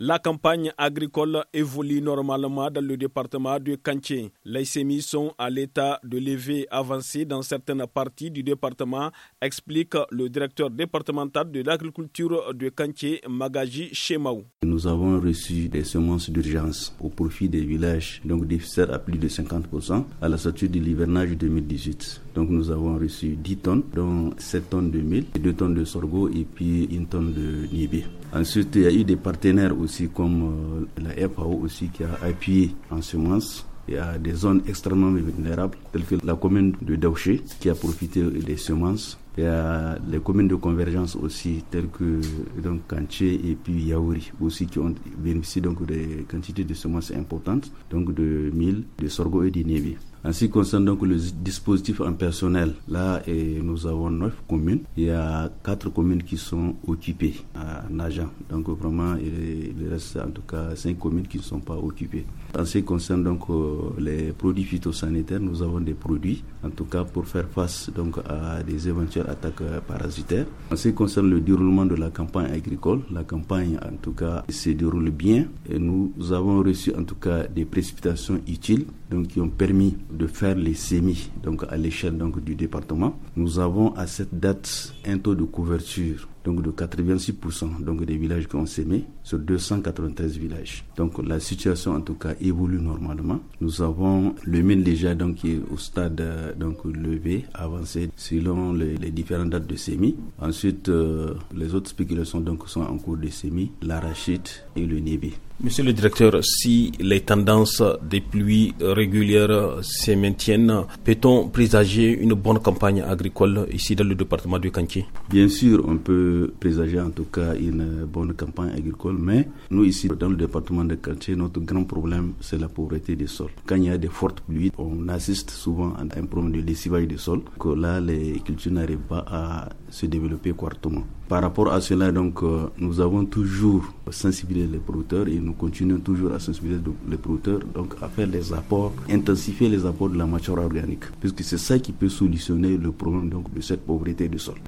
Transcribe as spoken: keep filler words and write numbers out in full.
La campagne agricole évolue normalement dans le département de Kanché. Les semis sont à l'état de levée avancé dans certaines parties du département, explique le directeur départemental de l'agriculture de Kanché, Magaji Chemaou. Nous avons reçu des semences d'urgence au profit des villages, donc déficitaires à plus de cinquante pour cent à la sortie de l'hivernage deux mille dix-huit. Donc nous avons reçu dix tonnes, dont sept tonnes de mil, deux tonnes de sorgho et puis une tonne de niébé. Ensuite, il y a eu des partenaires aussi comme euh, la F A O aussi qui a appuyé en semences. Il y a des zones extrêmement vulnérables telles que la commune de Daouché qui a profité des semences. Il y a les communes de convergence aussi telles que donc Kanché et puis Yaouri aussi qui ont bénéficié donc des quantités de semences importantes, donc de mil, de sorgho et de niébé. En ce qui concerne donc le dispositif en personnel, là et nous avons neuf communes. Il y a quatre communes qui sont occupées en agent. Donc vraiment il reste en tout cas cinq communes qui ne sont pas occupées. En ce qui concerne donc les produits phytosanitaires, nous avons des produits en tout cas pour faire face donc à des éventuelles attaques parasitaires. En ce qui concerne le déroulement de la campagne agricole, la campagne en tout cas se déroule bien et nous avons reçu en tout cas des précipitations utiles donc qui ont permis de faire les semis donc à l'échelle donc du département. Nous avons à cette date un taux de couverture donc de quatre-vingt-six pour cent donc des villages qui ont semé sur deux cent quatre-vingt-treize villages. Donc la situation en tout cas évolue normalement. Nous avons le mil déjà donc qui est au stade donc levé, avancé selon les, les différentes dates de semis. Ensuite euh, les autres spéculations donc sont en cours de semis, l'arachide et le niébé. Monsieur le directeur, si les tendances des pluies régulières se maintiennent, peut-on présager une bonne campagne agricole ici dans le département de Kanché? Bien sûr, on peut présager en tout cas une bonne campagne agricole, mais nous ici dans le département de Kanché, notre grand problème c'est la pauvreté des sols. Quand il y a de fortes pluies, on assiste souvent à un problème de lessivage des sols, que là les cultures n'arrivent pas à se développer correctement. Par rapport à cela, donc, euh, nous avons toujours sensibilisé les producteurs et nous continuons toujours à sensibiliser les producteurs donc, à faire des apports, intensifier les apports de la matière organique, puisque c'est ça qui peut solutionner le problème donc, de cette pauvreté du sol.